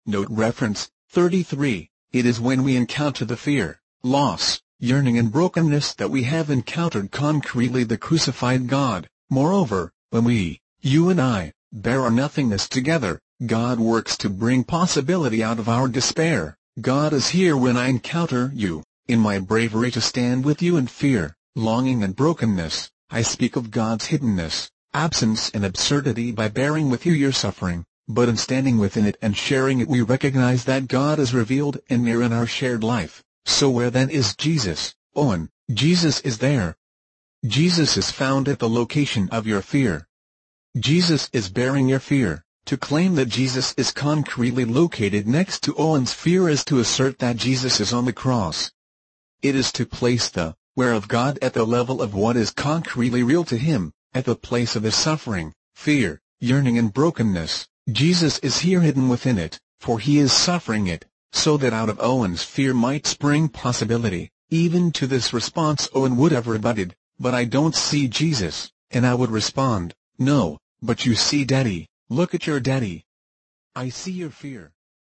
Note reference, 33. It is when we encounter the fear, loss, yearning and brokenness that we have encountered concretely the crucified God. Moreover, when we, you and I, bear our nothingness together, God works to bring possibility out of our despair. God is here when I encounter you, in my bravery to stand with you in fear, longing and brokenness. I speak of God's hiddenness, absence and absurdity by bearing with you your suffering, but in standing within it and sharing it we recognize that God is revealed and near in our shared life. So where then is Jesus, Owen? Jesus is there. Jesus is found at the location of your fear. Jesus is bearing your fear. To claim that Jesus is concretely located next to Owen's fear is to assert that Jesus is on the cross. It is to place the where of God at the level of what is concretely real to him, at the place of his suffering, fear, yearning and brokenness. Jesus is here hidden within it, for he is suffering it, so that out of Owen's fear might spring possibility. Even to this response Owen would have rebutted, "But I don't see Jesus," and I would respond, "No, but you see Daddy, look at your daddy. I see your fear."